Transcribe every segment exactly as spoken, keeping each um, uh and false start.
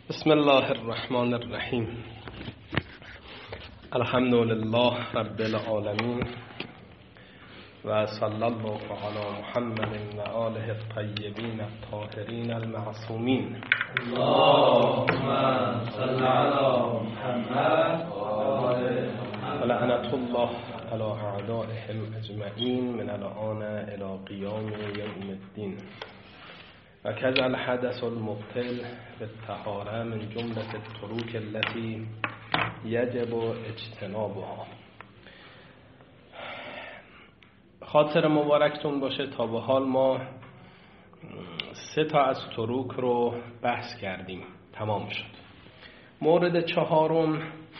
بسم الله الرحمن الرحیم. الحمد لله رب العالمین و صلی الله علی محمد و آله الطیبین الطاهرین المعصومین. اللهم صل علی محمد و آله محمد. و لعنت الله علی اعدائهم اجمعین من الآن الی قیام یوم الدین. و کذا الحدث المبطل بالطهاره من جمله التروک التي یجب اجتنابها. خاطر مبارکتون باشه تا به حال ما سه تا از تروک رو بحث کردیم، تمام شد. مورد چهارم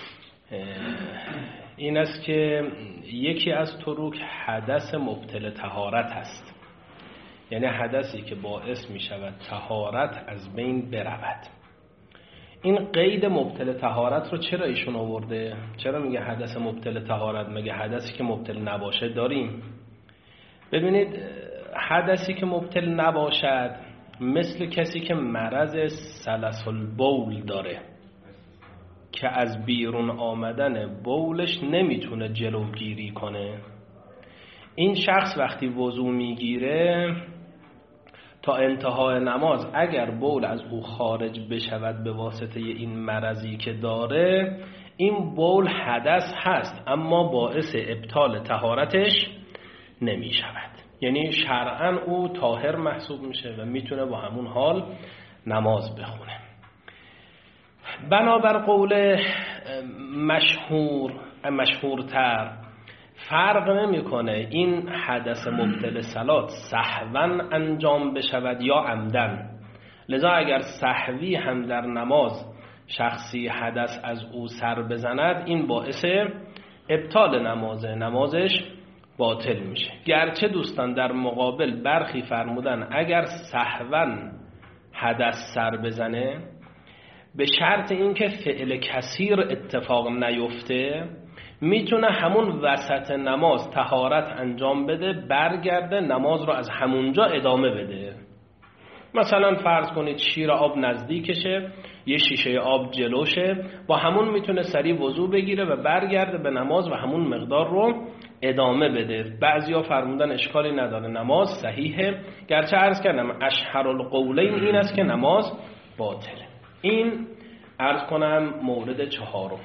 این است که یکی از تروک حدث مبطل طهارت است، یعنی حدثی که باعث می شود طهارت از بین برود. این قید مبطل طهارت رو چرا ایشون آورده؟ چرا میگه حدث مبطل طهارت؟ مگه حدثی که مبطل نباشه داریم؟ ببینید، حدثی که مبطل نباشد مثل کسی که مرض سلس البول داره که از بیرون آمدن بولش نمیتونه جلوگیری کنه. این شخص وقتی وضو میگیره تا انتهای نماز اگر بول از او خارج بشود به واسطه این مرضی که داره، این بول حدث هست اما باعث ابطال طهارتش نمی شود. یعنی شرعاً او طاهر محسوب میشه و میتونه با همون حال نماز بخونه. بنابر قول مشهور مشهورتر فرق نمیکنه این حدث مبطل صلات سهواً انجام بشود یا عمدن. لذا اگر سهوی هم در نماز شخصی حدث از او سر بزند، این باعث ابطال نمازه، نمازش باطل میشه. گرچه دوستان در مقابل برخی فرمودن اگر سهواً حدث سر بزنه به شرط اینکه فعل کثیر اتفاق نیفته، میتونه همون وسط نماز طهارت انجام بده، برگرده نماز رو از همونجا ادامه بده. مثلا فرض کنید شیر آب نزدیکشه، یه شیشه آب جلوشه، با همون میتونه سریع وضو بگیره و برگرده به نماز و همون مقدار رو ادامه بده. بعضیا فرمودن اشکالی نداره، نماز صحیحه. گرچه عرض کردم اشهر القولین این است که نماز باطله. این عرض کنم مورد چهارم.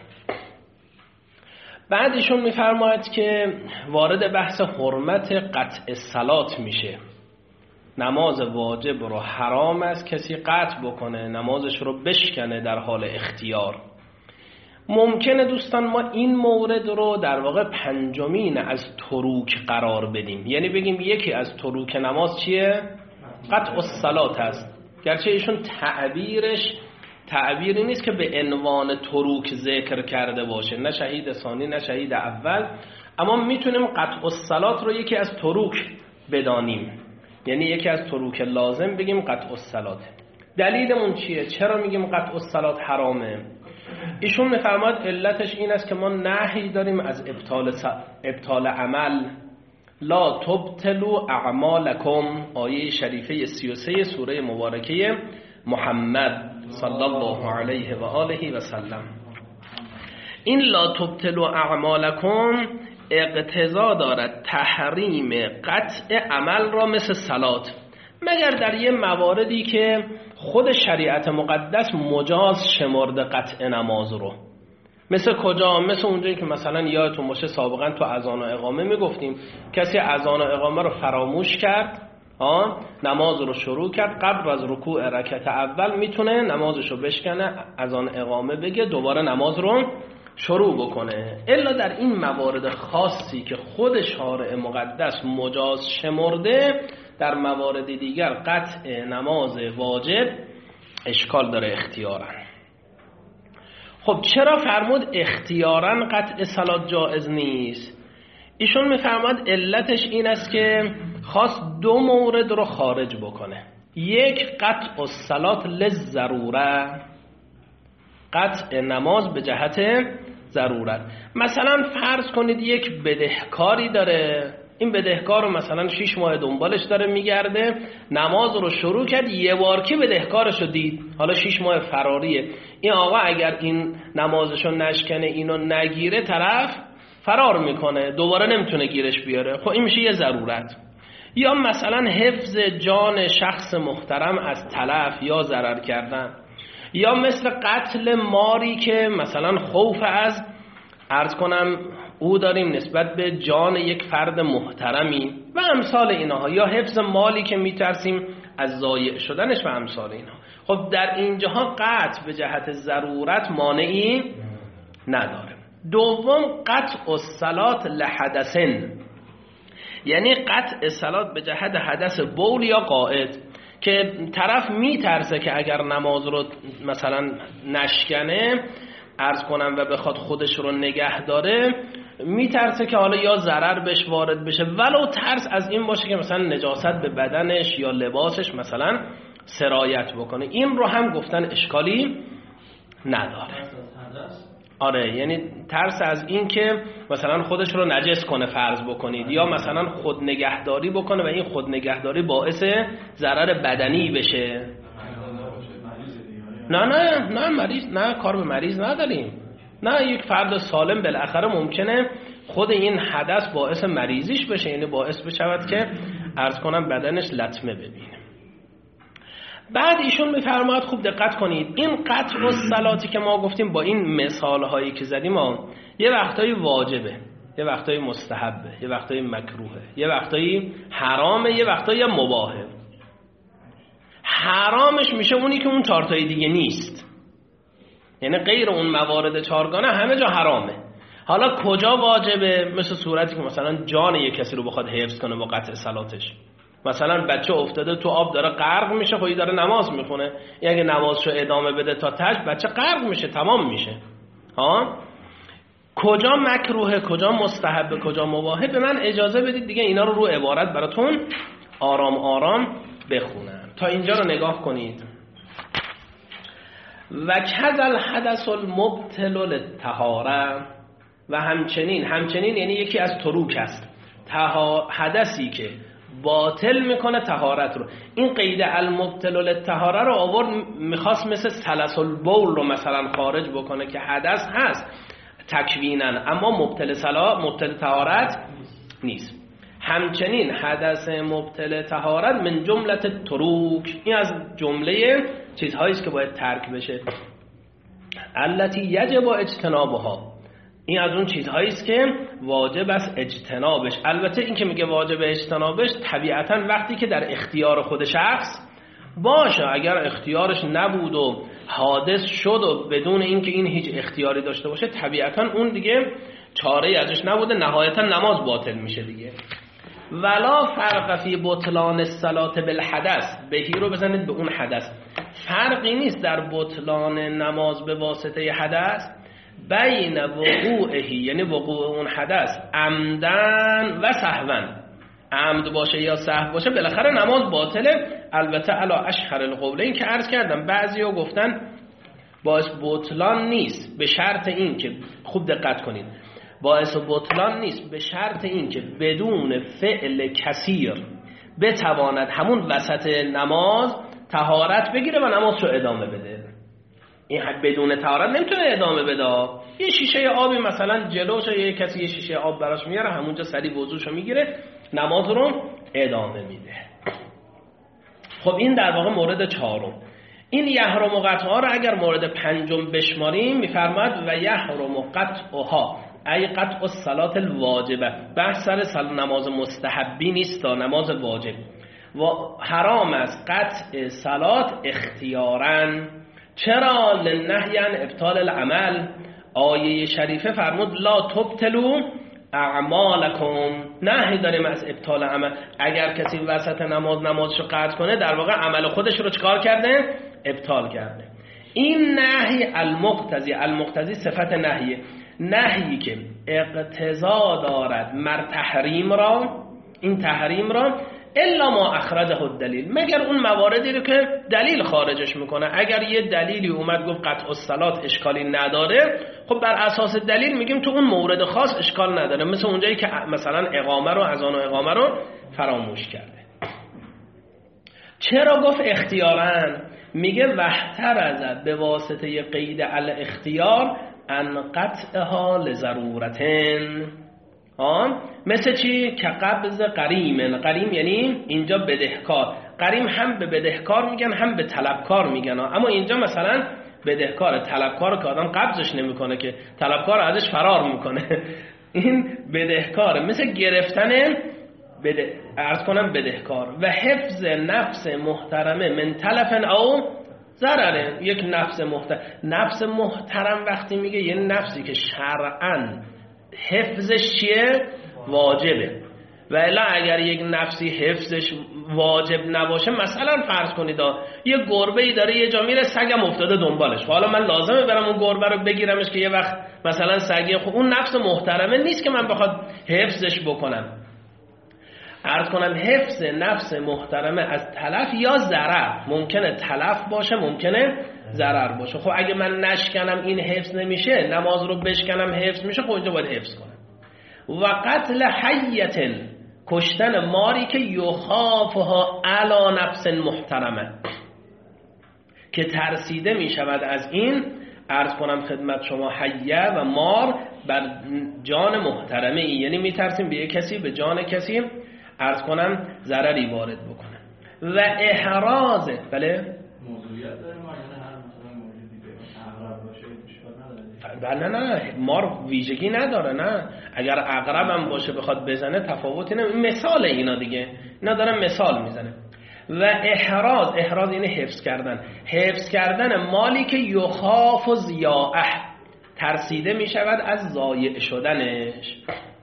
بعدشون میفرماید که وارد بحث حرمت قطع صلات میشه. نماز واجب رو حرام است کسی قطع بکنه، نمازش رو بشکنه در حال اختیار. ممکنه دوستان ما این مورد رو در واقع پنجمین از تروک قرار بدیم، یعنی بگیم یکی از تروک نماز چیه؟ قطع الصلات است. گرچه ایشون تعبیرش تعبیری نیست که به عنوان تروک ذکر کرده باشه، نه شهید ثانی نه شهید اول، اما میتونیم قطع الصلات رو یکی از تروک بدانیم، یعنی یکی از تروک لازم بگیم قطع الصلات. دلیلمون چیه؟ چرا میگیم قطع الصلات حرامه؟ ایشون میفرماید علتش این است که ما نهی داریم از ابطال ابطال عمل. لا تبطلوا اعمالکم، آیه شریفه سی و سه سوره مبارکه محمد صلی الله علیه و آله و سلم. این لا تبطلوا اعمالکم اقتضا دارد تحریم قطع عمل را مثل صلات، مگر در یه مواردی که خود شریعت مقدس مجاز شمرده قطع نماز رو. مثل کجا؟ مثل اونجایی که مثلا یادتون باشه سابقا تو اذان و اقامه میگفتیم کسی اذان و اقامه رو فراموش کرد، آن نماز رو شروع کرد، قبل از رکوع رکعت اول میتونه نمازش رو بشکنه، اذان اقامه بگه، دوباره نماز رو شروع بکنه. الا در این موارد خاصی که خود شارع مقدس مجاز شمرده، در موارد دیگر قطع نماز واجب اشکال داره اختیارا. خب چرا فرمود اختیارا قطع صلات جائز نیست؟ ایشون میفرماد علتش این است که خواست دو مورد رو خارج بکنه. یک، قطع الصلات للضروره، قطع نماز به جهت ضرورت. مثلا فرض کنید یک بدهکاری داره، این بدهکار رو مثلا شش ماه دنبالش داره میگرده، نماز رو شروع کرد، یه بار که بدهکارش رو دید، حالا شش ماه فراریه، این آقا اگر این نمازشو نشکنه، اینو نگیره، طرف فرار میکنه، دوباره نمیتونه گیرش بیاره. خب این میشه یه ضرورت. یا مثلا حفظ جان شخص محترم از تلف یا ضرر کردن، یا مثل قتل ماری که مثلا خوف از عرض کنم او داریم نسبت به جان یک فرد محترمی و امثال اینها، یا حفظ مالی که میترسیم از ضایع شدنش و امثال اینها. خب در اینجاها قطع به جهت ضرورت مانعی نداره. دوم قطع الصلات لحدثن، یعنی قطع صلات به جهت حدث بول یا قائد، که طرف میترسه که اگر نماز رو مثلا نشکنه عرض کنم و بخواد خودش رو نگه داره، میترسه که حالا یا ضرر بهش وارد بشه، ولو ترس از این باشه که مثلا نجاست به بدنش یا لباسش مثلا سرایت بکنه. این رو هم گفتن اشکالی نداره. آره، یعنی ترس از این که مثلا خودش رو نجس کنه فرض بکنید، یا مثلا خود نگهداری بکنه و این خود نگهداری باعث ضرر بدنی بشه. نه نه نه مریض، نه کار به مریض نداریم. نه، یک فرد سالم بالاخره ممکنه خود این حدث باعث مریضیش بشه، یعنی باعث بشود که عرض کنم بدنش لطمه ببینه. بعد ایشون میفرماید خوب دقت کنید، این قطع الصلاتی که ما گفتیم با این مثال هایی که زدیم ها، یه وقتایی واجبه، یه وقتایی مستحبه، یه وقتایی مکروهه، یه وقتایی حرامه، یه وقتایی مباحه. حرامش میشه اونی که اون چهارتای دیگه نیست، یعنی غیر اون موارد چهارگانه همه جا حرامه. حالا کجا واجبه؟ مثل صورتی که مثلا جان یک کسی رو بخواد حفظ کنه با قطع صلاتش. مثلا بچه افتاده تو آب داره غرق میشه، خودی داره نماز میخونه، یعنی اگه نمازشو ادامه بده تا تاش بچه غرق میشه، تمام میشه. ها کجا مکروهه، کجا مستحبه، کجا مباحه؟ به من اجازه بدید دیگه اینا رو رو عبارت براتون آرام آرام بخونم. تا اینجا رو نگاه کنید. و کذل حدث المبطل للطهاره، و همچنین، همچنین یعنی یکی از تروک است، حدثی که باطل میکنه طهارت رو. این قید المبطل للطهاره رو آورد، میخواست مثل سلس البول رو مثلا خارج بکنه که حدث هست تکوینا، اما مبطل صلا مبطل طهارت نیست. همچنین حدث مبطل طهارت من جمله تروک، این از جمله چیزهایی است که باید ترک بشه. التی یجب اجتنابها، این از اون چیزهایی است که واجب است اجتنابش. البته این که میگه واجب اجتنابش طبیعتا وقتی که در اختیار خود شخص باشه، اگر اختیارش نبود و حادث شد و بدون اینکه این هیچ اختیاری داشته باشه، طبیعتا اون دیگه چاره ازش نبوده، نهایتا نماز باطل میشه دیگه. ولا فرق فی بطلان الصلاة بالحدث، بهی رو بزنید به اون حدث. فرقی نیست در بطلان نماز به واسطه حدث بین وقوعهی، یعنی وقوع اون حدث عمدن و سهوا، عمد باشه یا سهو باشه بالاخره نماز باطله. البته علی اشهر القولین که عرض کردم، بعضیا گفتن باعث بطلان نیست به شرط این که، خوب دقت کنید، باعث بطلان نیست به شرط این که بدون فعل کثیر بتواند همون وسط نماز طهارت بگیره و نماز رو ادامه بده. این حد بدون طهارت نمیتونه ادامه بده. یه شیشه آبی مثلا جلوش، یه کسی یه شیشه آب براش میاره، همونجا سریع وضوشو میگیره، نماز رو ادامه میده. خب این در واقع مورد چهارم. این یحرم قطعها رو اگر مورد پنجم بشماریم، میفرماید و یحرم قطعها ای قطع الصلاة الواجبه، بحث سر نماز مستحبی نیست تا نماز واجب. و حرام است قطع صلات اختیاراً. چرا؟ لنهی عن ابطال العمل، آیه شریفه فرمود لا تبطلوا اعمالکم، نهی داریم از ابطال عمل. اگر کسی وسط نماز نمازشو قطع کنه، در واقع عمل خودش رو چکار کرده؟ ابطال کرده. این نهی المقتضی، المقتضی صفت نهیه، نهی که اقتضا دارد مر تحریم را، این تحریم را الا ما اخرجه الدلیل، مگر اون مواردی رو که دلیل خارجش میکنه. اگر یه دلیلی اومد گفت قطع الصلات اشکالی نداره، خب بر اساس دلیل میگیم تو اون مورد خاص اشکال نداره، مثل اونجایی که مثلا اقامه رو اذان و اقامه رو فراموش کرده. چرا گفت اختیاراً؟ میگه وحتر از به واسطه قید الاختیار ان قطعها لضرورتن. آن مثل چی؟ که قبض قریم. قریم یعنی اینجا بدهکار. قریم هم به بدهکار میگن هم به طلبکار میگن، اما اینجا مثلا بدهکار، طلبکار که آدم قبضش نمیکنه که طلبکار ازش فرار میکنه. این بدهکار، مثل گرفتن بده، عرض کنم بدهکار. و حفظ نفس محترمه من تلف او ضرره. یک نفس محترم، نفس محترم وقتی میگه یه نفسی که شرعاً حفظش چیه؟ واجبه. و الا اگر یک نفسی حفظش واجب نباشه، مثلا فرض کنید یه گربه ای داره یه جا میره، سگم افتاده دنبالش، حالا من لازمه برم اون گربه رو بگیرمش که یه وقت مثلا سگی، خب اون نفس محترمه نیست که من بخواد حفظش بکنم. عرض کنم حفظ نفس محترمه از تلف یا ضرر، ممکنه تلف باشه ممکنه ضرر باشه. خب اگه من نشکنم این حفظ نمیشه، نماز رو بشکنم حفظ میشه، خب اینجا باید حفظ کنم. و قتل حیت، کشتن ماری که یخافها علی نفس محترمه، که ترسیده میشود از این، عرض کنم خدمت شما، حیه و مار بر جان محترمه ای، یعنی میترسیم به یک کسی، به جان کسی عرض کنم ضرری وارد بکنه. و احراز، بله موضوعیت داره ما، یعنی هر مثلا موجودی که اغرب باشه اشکال نه نداره. نه نه مار ویژگی نداره. نه اگر عقرب هم باشه بخواد بزنه تفاوتی نه. مثال اینا دیگه، اینا دارن مثال میزنه. و احراز، احراز یعنی حفظ کردن، حفظ کردن مالی که یخاف و ضیاعه، ترسیده میشود از ضایع شدنش.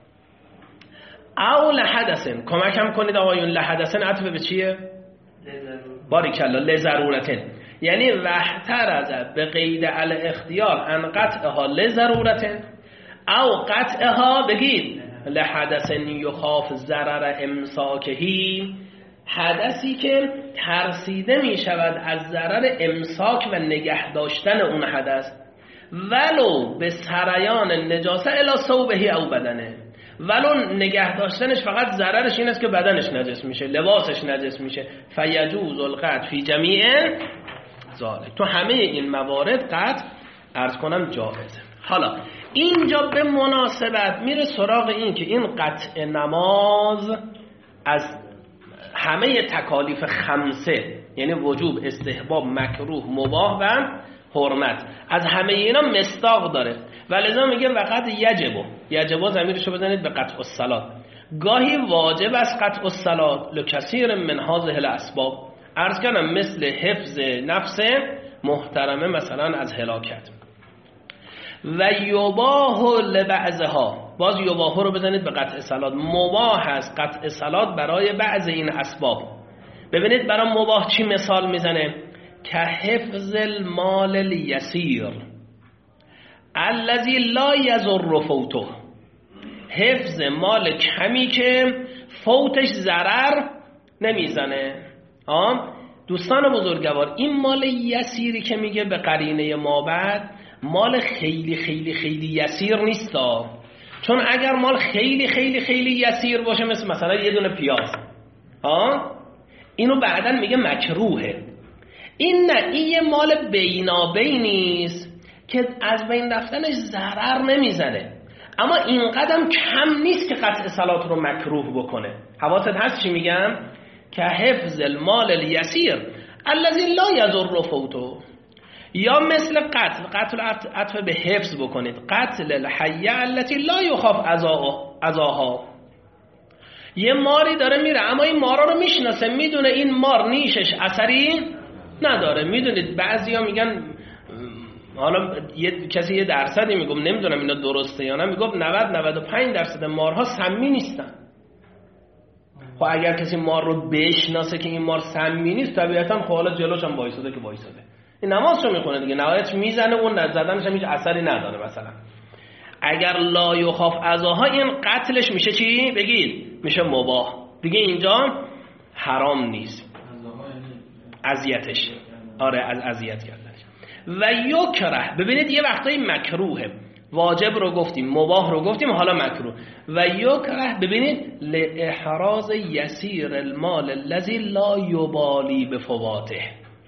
او لحدثن، کمک هم کنید آقایون، لحدثن عطف به چیه؟ باریکالله، لضرورتن، یعنی وحتر از به قید الاختیار ان قطعها لضرورتن او قطعها بگید لحدثن یخاف ضرر امساکهی، حدثی که ترسیده می شود از ضرر امساک و نگه داشتن اون حدث، ولو به سریان نجاسه الی ثوبه او بدنه، ولو نگه داشتنش فقط ضررش این است که بدنش نجس میشه، لباسش نجس میشه. فیجوز القطع فی جمیع ذالک، تو همه این موارد قطع عرض کنم جایزه. حالا اینجا به مناسبت میره سراغ این که این قطع نماز از همه تکالیف خمسه، یعنی وجوب، استحباب، مکروه، مباح و حرمت، از همه اینا مصداق داره. ولذا میگه وقت یجبو، یجبو ضمیرشو بزنید به قطع الصلات، گاهی واجب است قطع الصلات لکثیر من هذه الاسباب، عرض کردم مثل حفظ نفس محترمه مثلا از هلاکت. و یباح لبعضها، باز یباح رو بزنید به قطع صلات، مباح است قطع صلات برای بعض این اسباب. ببینید برای مباح چی مثال میزنه؟ که حفظ المال الیسیر الذی لا یضر فوته، حفظ مال کمی که فوتش ضرر نمیزنه. آم دوستان بزرگوار، این مال یسیری که میگه به قرینه ما بعد، مال خیلی خیلی خیلی یسیر نیستا، چون اگر مال خیلی خیلی خیلی یسیر باشه، مثل مثلا یه دونه پیاز، ها اینو بعداً میگه مکروهه. این نه، این یه مال بینابینیست که از بین رفتنش ضرر نمیزنه، اما این قدم کم نیست که قطع صلات رو مکروه بکنه. حواست هست چی میگم؟ که حفظ المال الیسیر الذی لا یضر فوته، یا مثل قتل، قتل عطف به حفظ بکنید، قتل الحیه التي لا یخاف اذاها، یه ماری داره میره اما این مارا رو میشناسه، میدونه این مار نیشش اثری نداره. میدونید بعضیا میگن، حالا یه کسی یه درصدی میگم، نمیدونم اینا درسته یا نه، میگم نود نود و پنج درصد مارها سمی نیستن. خب اگر کسی مار رو بشناسه که این مار سمی نیست، طبیعتا خب حالا جلوش هم وایساده که وایساده، این نمازشو میخونه دیگه، نهایتش میزنه، اون زدنش هم هیچ اثری نداره. مثلا اگر لا یخاف اذاها، این قتلش میشه چی؟ بگید میشه مباح دیگه. اینجا حرام نیست. اذیتش، آره از اذیت کردنش. و یکره، ببینید یه وقتایی مکروهه، واجب رو گفتیم، مباح رو گفتیم، حالا مکروه. و یکره ببینید لاحراز یسیر المال الذی لا یبالی بفواته،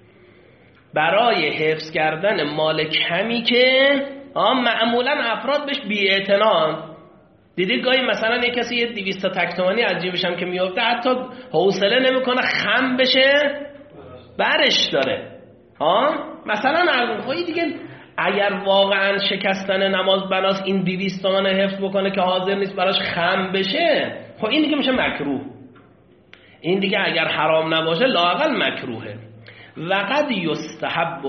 برای حفظ کردن مال کمی که معمولا افراد بهش بی‌اعتنان. دیدید گاهی مثلا یک کسی یه دویست تک تومانی از جیبش هم که میفته حتی حوصله نمیکنه خم بشه برش داره. ها مثلا الگوی دیگه اگر واقعا شکستن نماز بناس این دویست تومان حفظ بکنه که حاضر نیست براش خم بشه، خب این دیگه میشه مکروه. این دیگه اگر حرام نباشه لااقل مکروهه. و قد یستحب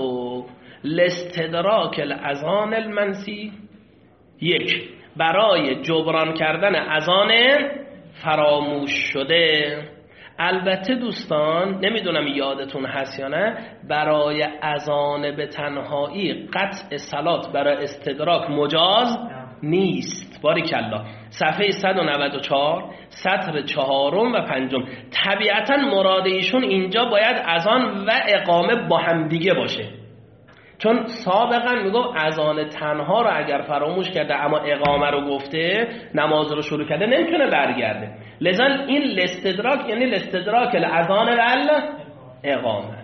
لاستدراک الاذان المنسی، یک برای جبران کردن اذان فراموش شده. البته دوستان نمیدونم یادتون هست یا نه، برای اذان به تنهایی قطع صلات برای استدراک مجاز نیست. باریکالله. صفحه صد و نود و چهار سطر چهارم و پنجم. طبیعتا مراد ایشون اینجا باید اذان و اقامه با هم دیگه باشه، چون سابقا میگم اذان تنها رو اگر فراموش کرده اما اقامه رو گفته نماز رو شروع کرده نمیتونه برگرده. لذا این الاستدراک یعنی الاستدراک الاذان و اقامه.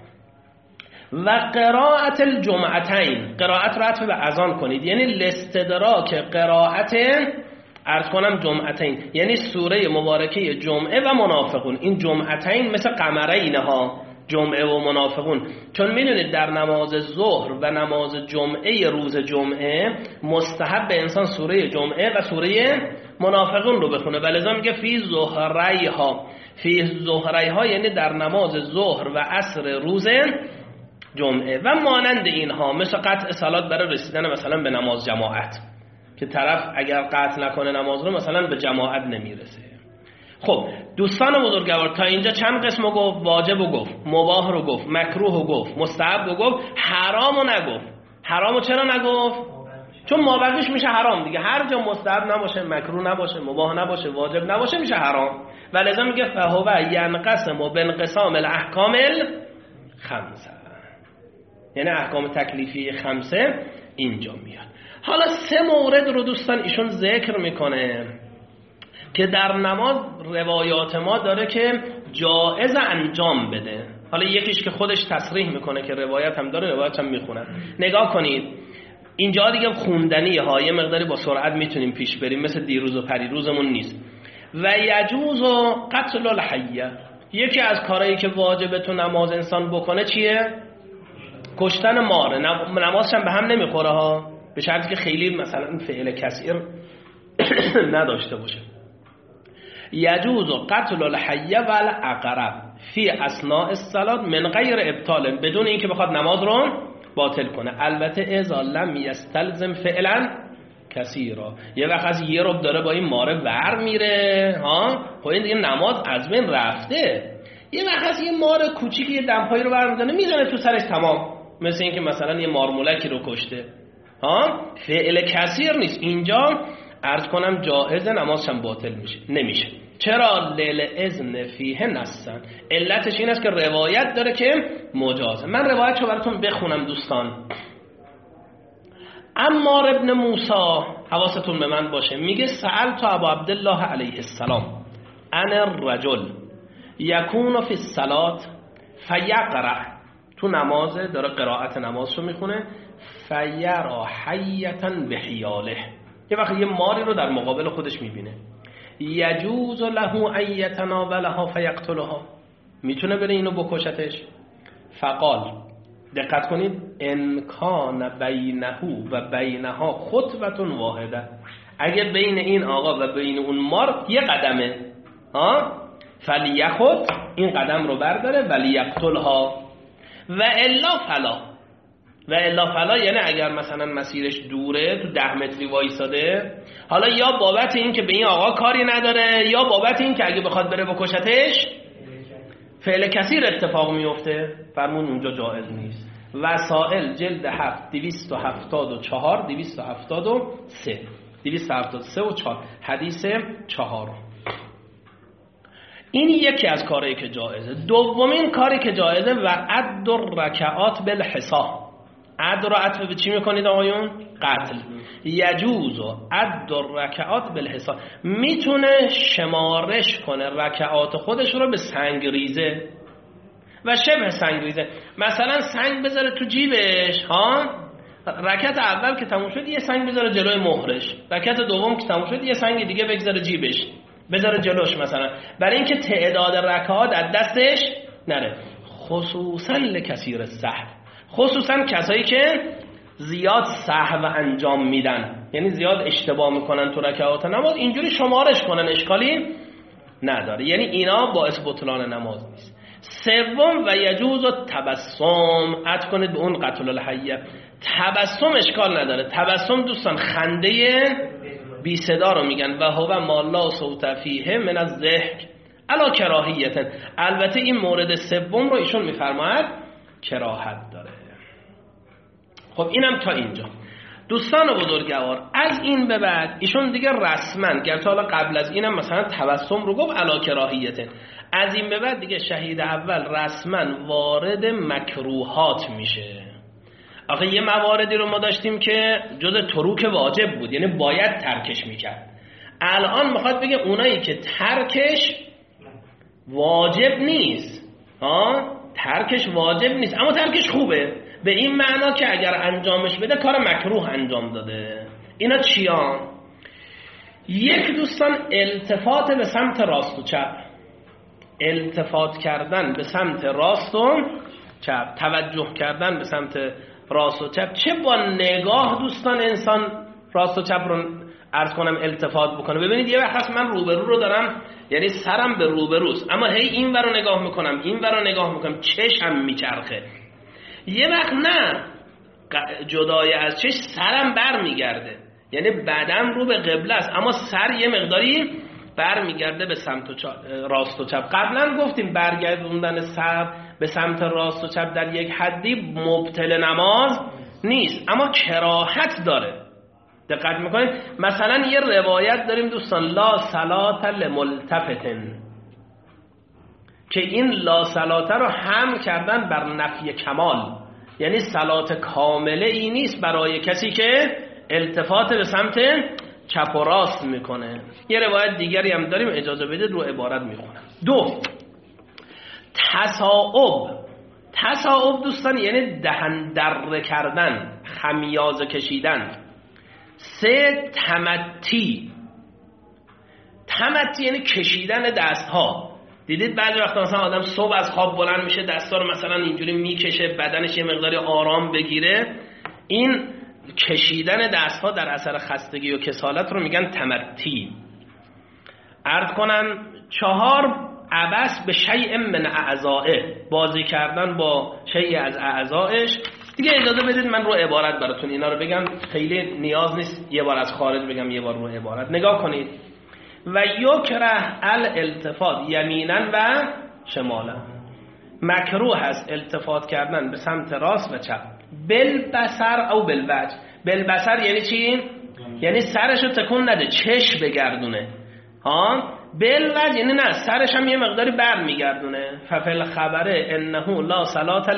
و قرائت الجمعتین، قرائت رو عطف به اذان کنید، یعنی الاستدراک قرائت عرض کنم جمعتین، یعنی سوره مبارکه جمعه و منافقون. این جمعتین مثل قمرین ها، جمعه و منافقون، چون میدونید در نماز ظهر و نماز جمعه روز جمعه مستحب به انسان سوره جمعه و سوره منافقون رو بخونه. ولذا میگه فی ظهریها، فی ظهریها یعنی در نماز ظهر و عصر روز جمعه. و مانند اینها مثل قطع صلات برای رسیدن مثلا به نماز جماعت، که طرف اگر قطع نکنه نماز رو مثلا به جماعت نمیرسه. خب دوستان بزرگوار تا اینجا چند قسم رو گفت؟ واجب رو گفت، مباح رو گفت، مکروه رو گفت، مستحب رو گفت، حرام رو نگفت. حرام رو چرا نگفت؟ چون مابقیش میشه حرام دیگه. هر جا مستحب نباشه، مکروه نباشه، مباح نباشه، واجب نباشه میشه حرام. ولذا میگه فهو ینقسم بانقسام الاحکام الخمسه، یعنی احکام تکلیفی خمسه اینجا میاد. حالا سه مورد رو دوستان ایشون ذکر میکنه که در نماز روایات ما داره که جائز انجام بده. حالا یکیش که خودش تصریح میکنه که روایت هم داره، روایت هم میخونن. نگاه کنید اینجا دیگه خوندنیه ها، یه مقداری با سرعت میتونیم پیش بریم، مثل دیروز و پریروزمون نیست. و یجوز قتل الحیه، یکی از کارهایی که واجبه تو نماز انسان بکنه چیه؟ کشتن ماره. نمازش هم به هم نمیخوره ها، به شرطی که خیلی مثلا فعل کثیر نداشته باشه. یجوز قتل الحیه و العقرب فی اثناء الصلاه من غیر ابطال، بدون اینکه بخواد نماز رو باطل کنه. البته اذا لم یستلزم فعلا کثیرا، یه وقت از یه رب داره با این ماره ور میره ها، خب این دیگه نماز از بین رفته. یه وقت از یه ماره کوچیکی یه دمپایی رو ور میزنه میزنه تو سرش، تمام. مثل اینکه مثلا یه مارمولکی رو کشته ها، فعل کثیر نیست. اینجا عرض کنم جائزه، نمازش هم باطل میشه نمیشه. چرا؟ لیل اذن فیه نستن، علتش این است که روایت داره که مجازه. من روایت رو براتون بخونم دوستان. عمار ابن موسی، حواستون به من باشه، میگه سألت ابا عبدالله علیه السلام عن الرجل یکون فی الصلاة فیقرأ، تو نمازه داره قرائت نماز رو میخونه، فیرا حیتا بحیاله، یه وقت یه ماری رو در مقابل خودش میبینه. یجوز له ان یتناولها فیقتلها، میتونه بره اینو بکشتش. فقال، دقت کنید، ان کان بینه و بینها خطوه واحده، اگه بین این آقا و بین اون مار یه قدمه ها، فلیخط، این قدم رو برداره، ولیقتلها، و الا فلا، و الا فلا یعنی اگر مثلا مسیرش دوره، تو ده متری وایساده، حالا یا بابت این که به این آقا کاری نداره، یا بابت این که اگه بخواد بره بکشتش فعل کثیر اتفاق میفته، فرمون اونجا جائز نیست. وسائل جلد هفت دویست و هفتاد و چهار دویست و هفتاد و سه دویست و هفتاد و سه و چهار، حدیث چهار. این یکی از کارهایی که جایزه. دومین کاری که جایزه و عد الرکعات بالحصا. عد رو عطف به چی میکنید آقایون؟ قتل. یجوز و عد الرکعات بالحصا، میتونه شمارش کنه رکعات خودش رو به سنگریزه و شبه سنگریزه. مثلا سنگ بذاره تو جیبش، ها، رکعت اول که تموم شد یه سنگ بذاره جلوی مهرش، رکعت دوم که تموم شد یه سنگ دیگه بگذاره جیبش، بذاره جلوش، مثلا برای اینکه تعداد رکعات از دستش نره. خصوصا لکثیر السهو، خصوصا کسایی که زیاد سهو انجام میدن، یعنی زیاد اشتباه میکنن تو رکعات نماز، اینجوری شمارش کنن اشکالی نداره، یعنی اینا باعث بطلان نماز نیست. سوم و یجوز التبسم، عد کنید به اون قتل الحیه. تبسم اشکال نداره. تبسم دوستان خنده بی صدا رو میگن و هو ما لا صوت فیه من الضحک الا کراهیت. البته این مورد سوم رو ایشون میفرماید کراهت داره. خب اینم تا اینجا. دوستان بزرگوار، از این به بعد ایشون دیگه رسما، گرچه حالا قبل از اینم مثلا تبسم رو گفت الا کراهیت، از این به بعد دیگه شهید اول رسما وارد مکروهات میشه. آخه یه مواردی رو ما داشتیم که جز تروک واجب بود، یعنی باید ترکش میکرد. الان میخواد بگه اونایی که ترکش واجب نیست، ها، ترکش واجب نیست اما ترکش خوبه، به این معنا که اگر انجامش بده کار مکروه انجام داده. اینا چیان؟ یک دوستان التفات به سمت راست و چپ، التفات کردن به سمت راست و چپ، توجه کردن به سمت راست و چپ. چه با نگاه دوستان انسان راست و چپ رو عرض کنم التفات بکنه. ببینید یه وقت من روبرو رو دارم، یعنی سرم به روبروست، اما هی این ور رو نگاه میکنم این ور رو نگاه میکنم، چشم میچرخه. یه وقت نه، جدای از چشم سرم بر میگرده، یعنی بدن رو به قبله است اما سر یه مقداری بر میگرده به سمت و راست و چپ. قبلا گفتیم برگردوندن سر به سمت راست و چپ در یک حدی مبطل نماز نیست اما کراهت داره. دقت میکنید؟ مثلا یه روایت داریم دوستان، لا صلاة لملتفتن، که این لا صلاة رو هم کردن بر نفی کمال، یعنی صلات کامله ای نیست برای کسی که التفات به سمت چپ و راست میکنه. یه روایت دیگری هم داریم، اجازه بدید رو عبارت میخونم. دو، تصاعب. تصاعب دوستان یعنی دهن در کردن، خمیازه کشیدن. سه، تمتی. تمتی یعنی کشیدن دست ها. دیدید بعضی وقتا مثلا آدم صبح از خواب بلند میشه دستا رو مثلا اینجوری میکشه بدنش یه مقداری آرام بگیره. این کشیدن دست ها در اثر خستگی و کسالت رو میگن تمتی. عرض کنم چهار، عبث به شیء من اعضائه، بازی کردن با شیء از اعضایش. دیگه اجازه بدید من رو عبارت براتون اینا رو بگم، خیلی نیاز نیست یه بار از خارج بگم یه بار رو عبارت. نگاه کنید. و یکره الالتفات یمینا و شمالا، مکروه هست التفات کردن به سمت راست و چپ، بالبصر او بالوجه. بالبصر یعنی چی؟ یعنی سرش رو تکون نده، چشم بگردونه. ها، بالوجه یعنی نه، سرش هم یه مقداری بر میگردونه. ففل خبره انه لا صلاة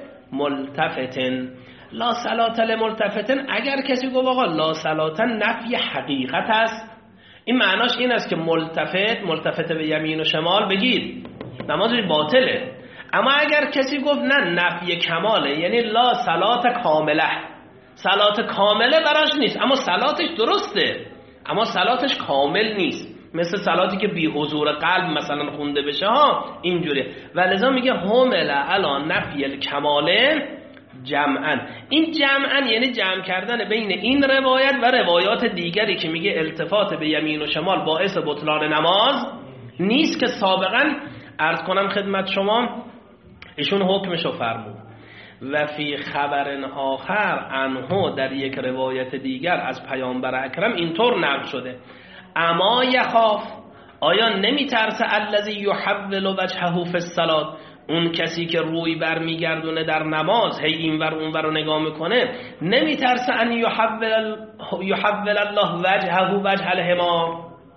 لملتفتن. لا صلاة لملتفتن، اگر کسی گفت آقا لا صلاة نفی حقیقت است، این معناش این است که ملتفت ملتفت به یمین و شمال بگید نمازش باطله. اما اگر کسی گفت نه نفی کماله، یعنی لا صلاة کامله، صلاة کامله براش نیست اما صلاتش درسته اما صلاتش کامل نیست، مثل صلاتی که بی حضور قلب مثلا خونده بشه، ها اینجوری. ولذا میگه همل علی نفی الکماله جمعا. این جمعا یعنی جمع کردن بین این روایت و روایات دیگری که میگه التفات به یمین و شمال باعث بطلان نماز نیست، که سابقا عرض کنم خدمت شما ایشون حکمشو فرمود. و فی خبر آخر عنه، در یک روایت دیگر از پیامبر اکرم اینطور نقل شده، اما یخاف، آیا نمی ترسه الذی یحول وجهه فی الصلاة، اون کسی که روی بر میگردونه در نماز هی این ور اون ور رو نگاه میکنه، نمی ترسه ان یحول یحول الله وجهه وجه الحمار،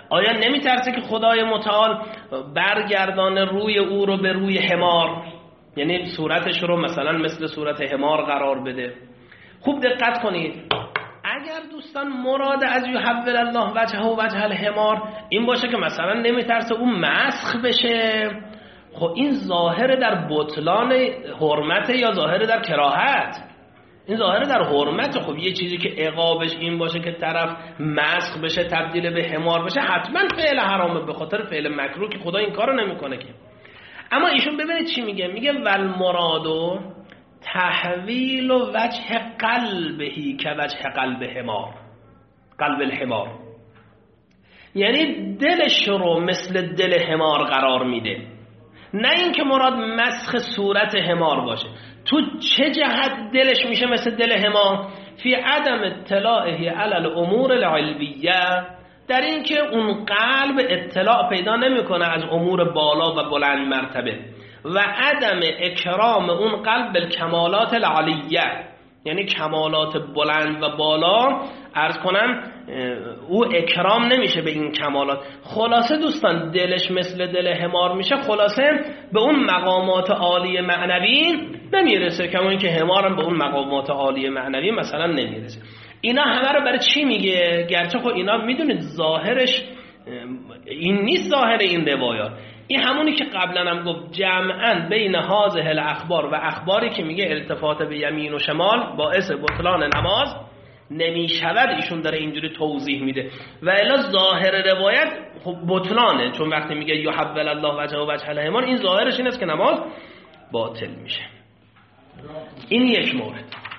آیا نمیترسه که خدای متعال برگردان روی او رو به روی حمار، یعنی صورتش رو مثلا مثل صورت حمار قرار بده؟ خوب دقت کنید، اگر دوستان مراد از یحول الله وجهه و وجه الحمار این باشه که مثلا نمیترسه اون مسخ بشه، خب این ظاهر در بطلان حرمت یا ظاهر در کراهت؟ این ظاهر در حرمت. خب یه چیزی که عقابش این باشه که طرف مسخ بشه تبدیل به حمار بشه حتما فعل حرامه، به خاطر فعل مکروه که خدا این کارو نمیکنه که. اما ایشون ببینید چی میگه، میگه ول مرادو تحویل و وجه قلبهی که وجه قلب حمار، قلب الحمار، یعنی دلش رو مثل دل حمار قرار میده، نه اینکه مراد مسخ صورت حمار باشه. تو چه جهت دلش میشه مثل دل حمار؟ فی عدم اطلاعه علی الامور العلویه، در این که اون قلب اطلاع پیدا نمیکنه از امور بالا و بلند مرتبه، و عدم اکرام اون قلب بالکمالات العلیه، یعنی کمالات بلند و بالا عرض کنم او اکرام نمیشه به این کمالات. خلاصه دوستان دلش مثل دل حمار میشه، خلاصه به اون مقامات عالی معنوی نمیرسه، کما اینکه حمارم به اون مقامات عالی معنوی مثلا نمیرسه. اینا همه رو برای چی میگه؟ گرچه خب اینا میدونید ظاهرش این نیست، ظاهر این روایات این همونی که قبلا هم گفت جمعاً بین هذه الاخبار و اخباری که میگه التفات به یمین و شمال باعث بطلان نماز نمیشود، ایشون داره اینجوری توضیح میده. و الا ظاهر روایت خب بطلانه، چون وقتی میگه یحول الله وجهه و وجه الحمار این ظاهرش این است که نماز باطل میشه. این یک مورد.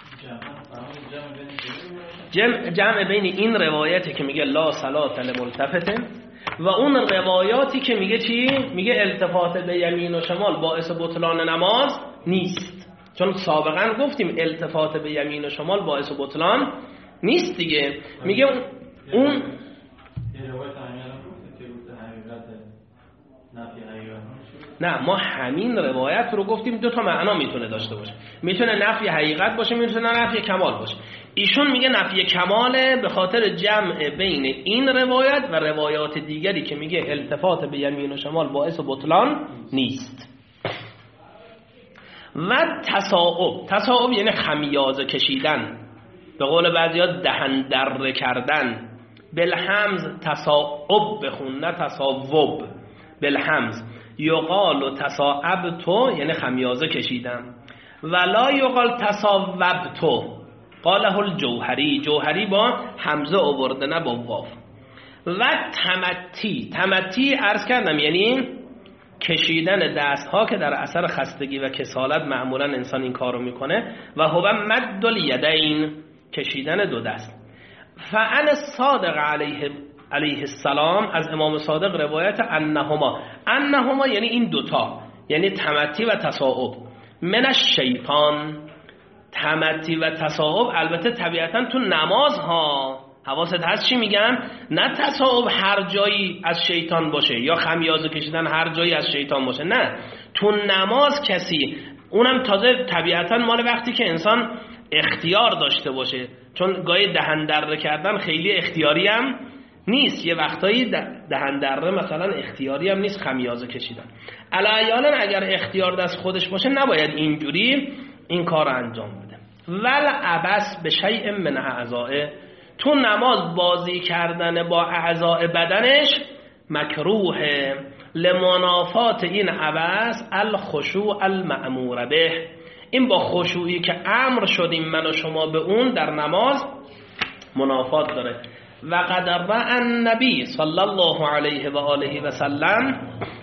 جمع, جمع بین این روایتی که میگه لا صلاة لملتفت و اون روایاتی که میگه چی؟ میگه التفات به یمین و شمال باعث بطلان نماز نیست، چون سابقا گفتیم التفات به یمین و شمال باعث بطلان نیست دیگه. میگه اون, اون نه ما همین روایت رو گفتیم دو تا معنا میتونه داشته باشه، میتونه نفی حقیقت باشه، میتونه نفی کمال باشه. ایشون میگه نفی کماله به خاطر جمع بین این روایت و روایات دیگری که میگه التفات به یمین و شمال باعث بطلان نیست. و تصاعب، تصاعب یعنی خمیازه کشیدن، به قول بعضیا دهن در کردن. بالحمز تصاعب بخون نه تصاوب، بالحمز. یقال و تصاعب تو یعنی خمیازه کشیدم، ولا یقال تصاوب تو، قاله الجوهری، جوهری با حمزه آورده نه با واو. و تمتی، تمتی عرض کردم یعنی کشیدن دست ها که در اثر خستگی و کسالت معمولا انسان این کارو میکنه. و هو مد الیدین، کشیدن دو دست. فعن صادق علیه علیه السلام، از امام صادق روایت انهما، انهما یعنی این دوتا، یعنی تمتی و تصاعب، من الشیطان. تمتی و تصاعب البته طبیعتا تو نماز ها، حواست هست چی میگم؟ نه تصاعب هر جایی از شیطان باشه یا خمیازه کشیدن هر جایی از شیطان باشه، نه تو نماز کسی، اونم تازه طبیعتا مال وقتی که انسان اختیار داشته باشه، چون گاهی دهن دره کردن خیلی اختیاری هم نیست، یه وقتایی دهن دره مثلا اختیاری هم نیست خمیازه کشیدن. علیالاً اگر اختیار دست خودش باشه نباید اینجوری این کار انجام بده. ول عبس به شیء من اعضائه، تو نماز بازی کردن با اعضاء بدنش مکروه، لمنافات این عبس الخشوع المأمور به، این با خشوعی که امر شدیم من و شما به اون در نماز منافات داره. و قد رأى النبی صلی الله علیه و آله و سلم،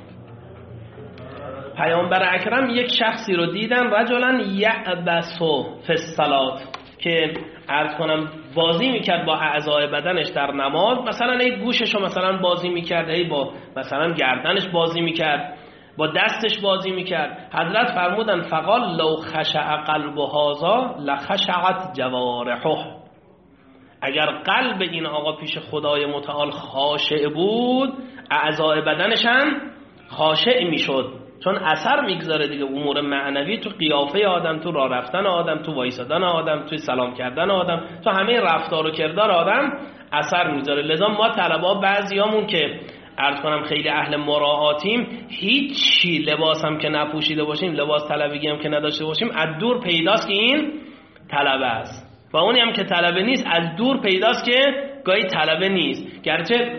پیامبر اکرم یک شخصی رو دیدن رجلا یعبسو فی الصلاة، که عرض کنم بازی میکرد با اعضای بدنش در نماز، مثلا ای گوششو مثلا بازی میکرد، ای با مثلا گردنش بازی میکرد، با دستش بازی میکرد. حضرت فرمودن فقال لو خشع قلب هذا لخشعت جوارحه، اگر قلب این آقا پیش خدای متعال خاشع بود اعضای بدنش هم خاشع میشد، چون اثر میگذاره دیگه امور معنوی تو قیافه آدم، تو راه رفتن آدم، تو وایسادن آدم، تو سلام کردن آدم، تو همه رفتار و کردار آدم اثر میذاره. لذا ما طلبا بعضیامون که عرض کنم خیلی اهل مراعاتیم، هیچی لباس هم که نپوشیده باشیم، لباس طلبگی هم که نداشته باشیم، از دور پیداست که این طلبه است و اونی هم که طلبه نیست از دور پیداست که گاهی طلبه نیست. گرچه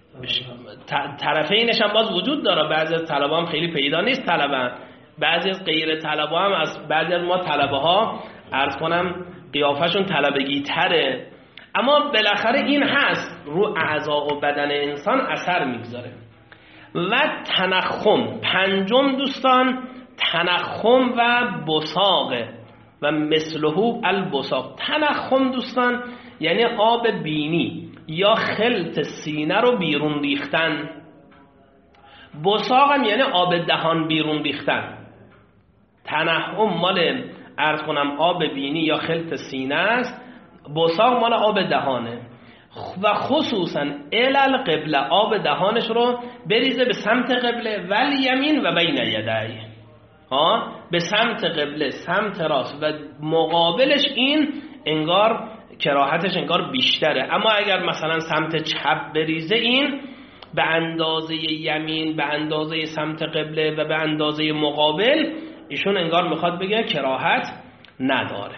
طرفینش هم باز وجود داره، بعضی از طلبه هم خیلی پیدا نیست طلبه، بعضی از غیر طلبه هم از بعضی از ما طلبه ها عرض کنم قیافشون طلبگی تره، اما بالاخره این هست رو اعضاء و بدن انسان اثر میگذاره. و تنخم، پنجم دوستان تنخم و بصاق و مثله البصاق. تنخم دوستان یعنی آب بینی یا خلط سینه رو بیرون ریختن. بصاق هم یعنی آب دهان بیرون ریختن. تنخم مال عرض کنم آب بینی یا خلط سینه است، بصاق مال آب دهانه. و خصوصا الال قبله، آب دهانش رو بریزه به سمت قبله، ولی یمین و بین یدی، ها به سمت قبله سمت راست و مقابلش این انگار کراهتش انگار بیشتره. اما اگر مثلا سمت چپ بریزه این به اندازه یمین، به اندازه سمت قبله و به اندازه مقابل، ایشون انگار میخواد بگه کراهت نداره.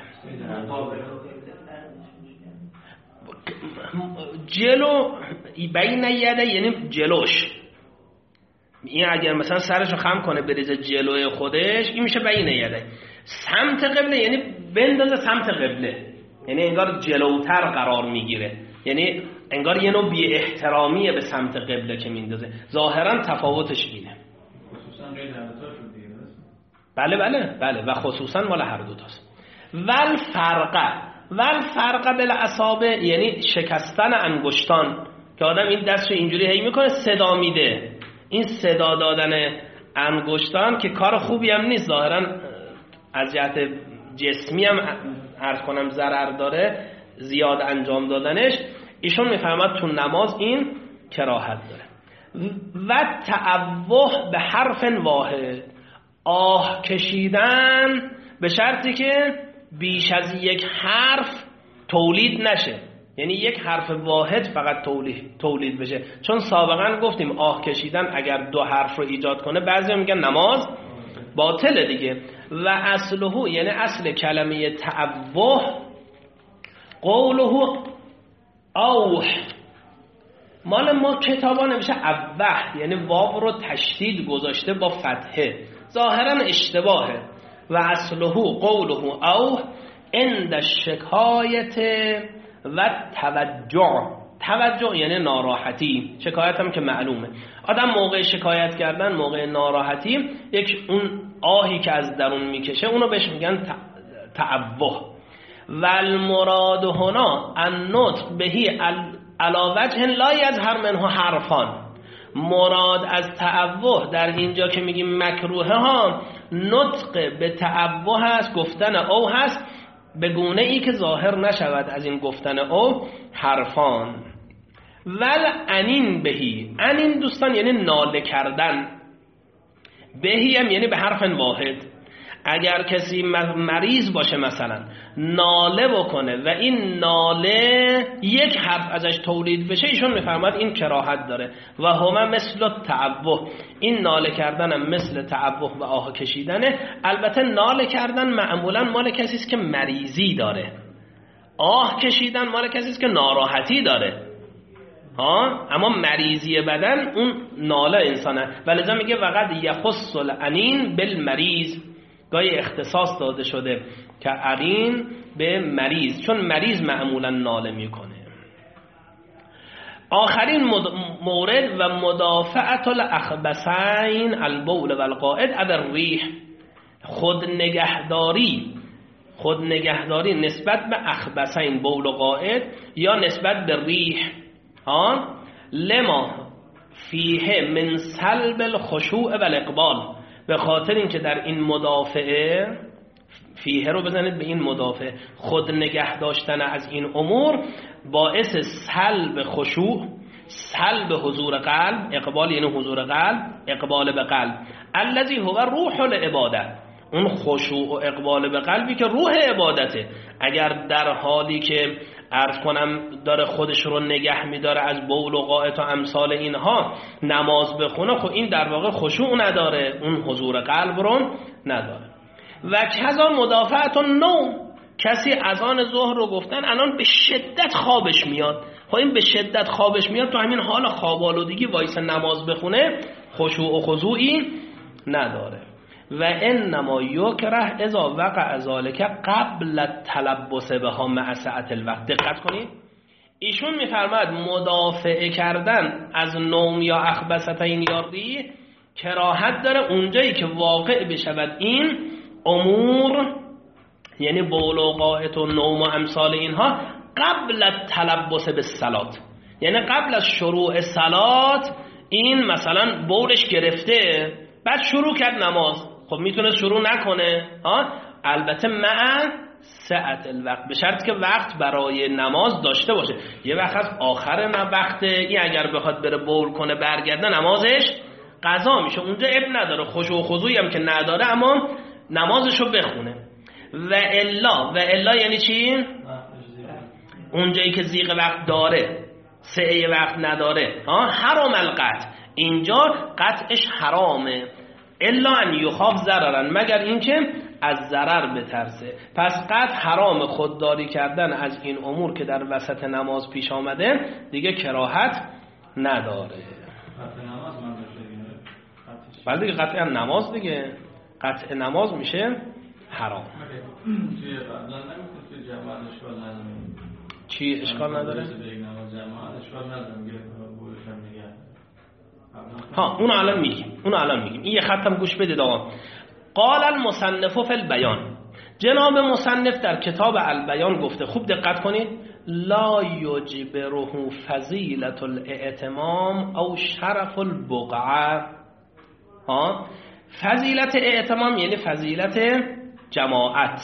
جلو بین یده یعنی جلوش، این اگر مثلا سرشو خم کنه بریزه جلوی خودش، این میشه بین یده. سمت قبله یعنی بندازه سمت قبله، یعنی انگار جلوتر قرار میگیره، یعنی انگار یه نوع بی احترامیه به سمت قبله که میندازه. ظاهرا تفاوتش اینه. خصوصا غیر دنداتاش رو دیگه. بله بله بله و خصوصا مال هر دو تاست. ول فرقه، ول فرقه بالاصابع یعنی شکستن انگشتان، که آدم این دستشو اینجوری هی میکنه صدا میده. این صدا دادن انگشتان که کار خوبی هم نیست، ظاهرا از جهت جسمی هم عرض کنم ضرر داره زیاد انجام دادنش. ایشون میفهمد تو نماز این کراهت داره. و تعوه به حرف واحد، آه کشیدن به شرطی که بیش از یک حرف تولید نشه، یعنی یک حرف واحد فقط تولید تولید بشه. چون سابقا گفتیم آه کشیدن اگر دو حرف رو ایجاد کنه بعضی میگن نماز باطله دیگه. و اصله یعنی اصل کلمه تعوه قوله اوح، مال ما کتابا نمیشه اوح، یعنی واو رو تشدید گذاشته با فتحه، ظاهرا اشتباهه. و اصله قوله اوح عند شکایت و توجع. توجع یعنی ناراحتی، شکایت هم که معلومه. آدم موقع شکایت کردن، موقع ناراحتی، یک اون آهی که از درون میکشه اونو بهش میگن تعوه. و المراد هنا النطق بهی علی وجه لا یظهر منه حرفان. مراد از تعوه در اینجا که میگیم مکروه ها، نطق به تعوه هست، گفتن او هست به گونه ای که ظاهر نشود از این گفتن او حرفان. ول انین بهی، انین دوستان یعنی ناله کردن، بهی هم یعنی به حرف واحد. اگر کسی مریض باشه مثلا ناله بکنه و این ناله یک حرف ازش تولید بشه، ایشون میفهمد این کراهت داره. و هما مثل تعوه، این ناله کردن هم مثل تعوه و آه کشیدنه. البته ناله کردن معمولا مال کسی است که مریضی داره، آه کشیدن مال کسی است که ناراحتی داره، ها. اما مریضی بدن اون ناله انسانه. ولذا میگه وقد یخص الانین بالمریض، گاهی اختصاص داده شده که ارین به مریض، چون مریض معمولا ناله میکنه. آخرین مورد و مدافعت الاخبثین البول و القائد ابر ریح، خود نگهداری، خود نگهداری نسبت به اخبثین بول و قائد یا نسبت به ریح، ها. لما فیه من سلب الخشوع و الاقبال، به خاطر اینکه در این مدافعه، فیه رو بزنید به این مدافعه، خود نگه داشتن از این امور باعث سلب خشوع، سلب حضور قلب، اقبال یعنی حضور قلب، اقبال به قلب، الذی هو روح العباده، اون خشوع و اقبال به قلبی که روح عبادته. اگر در حالی که عرض کنم داره خودش رو نگه میداره از بول و غائط و امثال اینها نماز بخونه، خب این در واقع خشوع نداره، اون حضور قلب رو نداره. و کذا مدافعت النوم، کسی اذان ظهر رو گفتن الان به شدت خوابش میاد، خب این به شدت خوابش میاد تو همین حال خواب‌آلودگی وایس نماز بخونه خشوع و خضوعی نداره. و انما یکره اذا وقع ذلک قبل التلبس بها مع سعة الوقت. دقت کنید، ایشون میفرماید مدافعه کردن از نوم یا اخبثتین یاردی کراهت داره اونجایی که واقع بشود این امور، یعنی بول و غائط و نوم و امثال اینها قبل التلبس بالصلات، یعنی قبل از شروع صلات این مثلا بولش گرفته بعد شروع کرد نماز، خب میتونه شروع نکنه ها، البته مع سعة الوقت، به شرط که وقت برای نماز داشته باشه. یه وقت از آخر نه وقت این اگر بخواد بره بول کنه برگرده نمازش قضا میشه، اونجا اب نداره، خشوع و خضوعی هم که نداره اما نمازشو بخونه. و الا، و الا یعنی چی؟ اونجایی که زیغ وقت داره، سعه وقت نداره ها، حرام القطع، اینجا قطعش حرامه. الا ان یخاف ضررن، مگر اینکه از ضرر بترسه. پس قطع حرام خودداری کردن از این امور که در وسط نماز پیش آمده دیگه کراهت نداره. قطع نماز من بله دیگه قطع نماز دیگه، قطع نماز میشه حرام. توی قبلا نمیتونی توی جماعت اشکال نداره. چی اشکال نداره؟ نماز جماعت اشکال نداره، میگه بولش هم نگه. ها اون الان میگیم، اون الان میگیم. این یه خطم گوش بدید آقا. قال المصنف فی البیان، جناب مصنف در کتاب البیان گفته، خوب دقت کنید، لا یجبره فضیلت الاعتمام او شرف البقعه. ها فضیلت اعتمام یعنی فضیلت جماعت،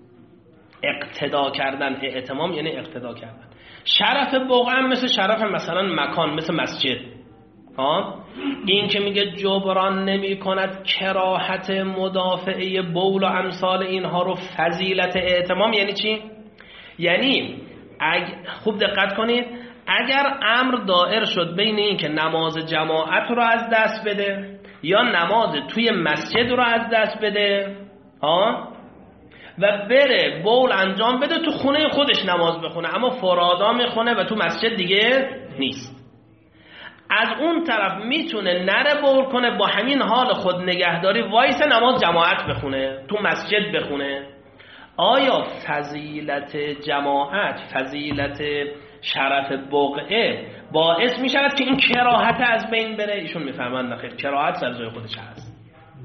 اقتدا کردن، اعتمام یعنی اقتدا کردن. شرف بقعه مثل شرف مثلا مکان، مثل مسجد. ها این که میگه جبران نمی کند کراهت مدافعه بول و امثال اینها رو فضیلت اعتمام، یعنی چی؟ یعنی اگ... خوب دقت کنید، اگر امر دائر شد بین این که نماز جماعت رو از دست بده یا نماز توی مسجد رو از دست بده ها و بره بول انجام بده تو خونه خودش نماز بخونه، اما فرادا میخونه و تو مسجد دیگه نیست، از اون طرف میتونه نره بول کنه با همین حال خود نگهداری وایس نماز جماعت بخونه، تو مسجد بخونه. آیا فضیلت جماعت، فضیلت شرف بقعه باعث میشود که این کراهت از بین بره؟ ایشون میفهمند نخیر، کراهت سر جای خودش هست،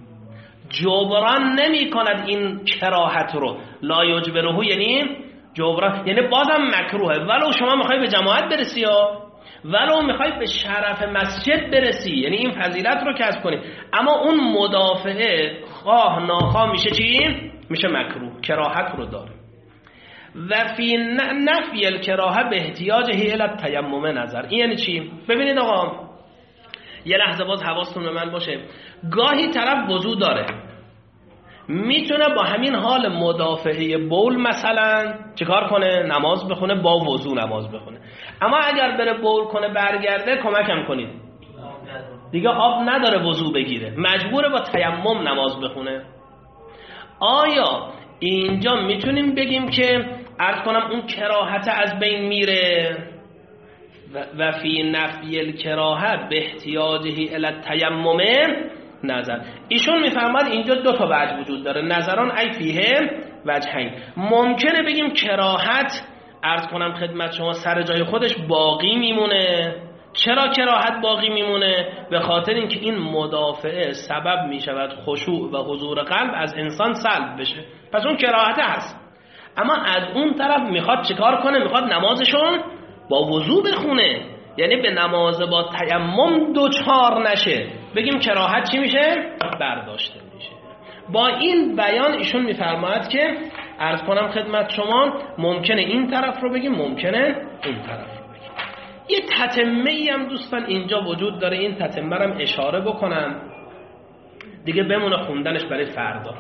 جبران نمی کند این کراهت رو. لا یجبره یعنی جبران، یعنی بازم مکروهه، ولو شما میخوای به جماعت برسی ها، ولو میخوای به شرف مسجد برسی، یعنی این فضیلت رو کسب کنی، اما اون مدافعه خواه ناخواه میشه چی؟ میشه مکروه، کراهت رو داره. و فی نفی الکراهه به احتیاج الی التیمم نظر. این یعنی چی؟ ببینید آقا یه لحظه باز حواستون به من باشه، گاهی طرف وضو داره میتونه با همین حال مدافعه بول مثلا چیکار کنه؟ نماز بخونه، با وضو نماز بخونه. اما اگر بره بول کنه برگرده کمکم کنید، دیگه آب نداره وضو بگیره، مجبوره با تیمم نماز بخونه. آیا اینجا میتونیم بگیم که عرض کنم اون کراهت از بین میره؟ و فی نفی الکراهه به احتیاجه الی التیمم نظر. ایشون میفهمد اینجا دو تا وجه وجود داره، نظران ای فیه وجهین. ممکنه بگیم کراهت عرض کنم خدمت شما سر جای خودش باقی میمونه. چرا کراهت باقی میمونه؟ به خاطر اینکه این مدافعه سبب میشود خشوع و حضور قلب از انسان سلب بشه، پس اون کراهت هست. اما از اون طرف میخواد چیکار کنه؟ میخواد نمازشون با وضو بخونه، یعنی به نماز با تیمم دوچار نشه، بگیم کراهت چی میشه؟ برداشته میشه. با این بیان ایشون میفرماید که عرض کنم خدمت شما ممکنه این طرف رو بگیم، ممکنه این طرف رو بگیم. یه تتمه‌ای هم دوستان اینجا وجود داره، این تتمه رو اشاره بکنم دیگه بمونه خوندنش برای فردا.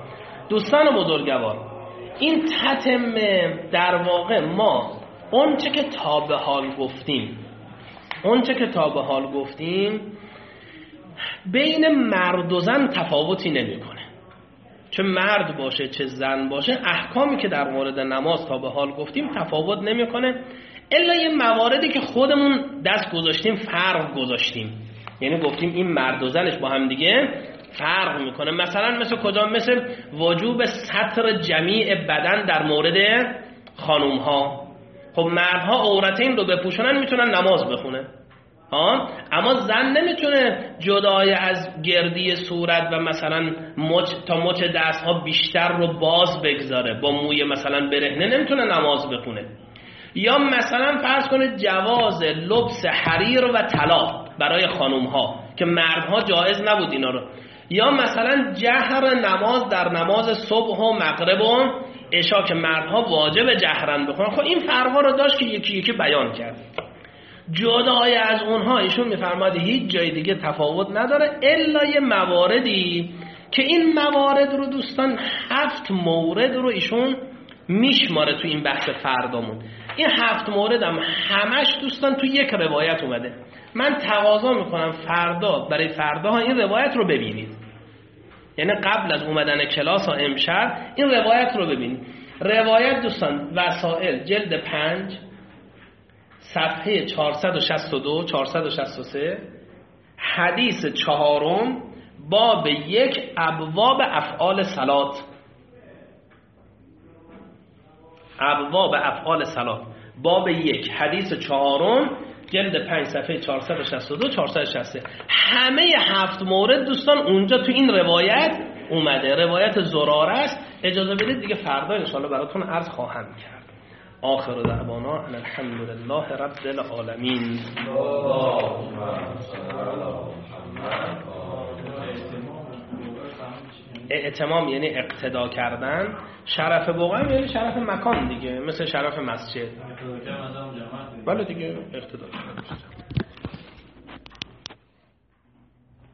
دوستان بزرگوار، این تتمه در واقع ما اون چه که تا به حال گفتیم اون چه که تا به حال گفتیم بین مرد و زن تفاوتی نمیکنه. چه مرد باشه چه زن باشه، احکامی که در مورد نماز تا به حال گفتیم تفاوت نمیکنه، الا یه مواردی که خودمون دست گذاشتیم فرق گذاشتیم، یعنی گفتیم این مرد و زنش با هم دیگه فرق میکنه. مثلا مثل کجا؟ مثل وجوب ستر جمیع بدن در مورد خانوم ها. خب مردها عورتین رو بپوشونن میتونن نماز بخونه ها، اما زن نمیتونه جدای از گردی صورت و مثلا مچ تا مچ دست ها بیشتر رو باز بگذاره، با موی مثلا برهنه نمیتونه نماز بخونه. یا مثلا فرض کنه جواز لبس حریر و طلا برای خانوم ها که مردها جایز نبود اینا رو. یا مثلا جهر نماز در نماز صبح و مغرب و عشا که مردها واجب جهرن بخونن. خب این فرقا رو داشت که یکی یکی بیان کرد. جدای از اونها ایشون میفرماده هیچ جای دیگه تفاوت نداره الا یه مواردی که این موارد رو دوستان هفت مورد رو ایشون میشماره تو این بحث فردامون. این هفت مورد هم همش دوستان تو یک روایت اومده. من تقاضا میکنم فردا برای فردا این روایت رو ببینید، یعنی قبل از اومدن کلاس ها امشب این روایت رو ببینید. روایت دوستان وسائل جلد پنج صفحه چهارصد و شصت و دو چهارصد و شصت و سه، حدیث چهارم باب یک ابواب افعال صلات، ابواب افعال صلات باب یک حدیث چهارم جلد پنج صفحه چهارصد و شصت و دو چهارصد و شصت و سه. همه هفت مورد دوستان اونجا تو این روایت اومده. روایت زراره است. اجازه بدید دیگه فردا ان شاء الله براتون عرض خواهم کرد. آخر دعوانا ان الحمد لله رب العالمین. ائتمام یعنی اقتدا کردن، شرف بقعه یعنی شرف مکان دیگه، مثل شرف مسجد. بله دیگه اقتدا کردن.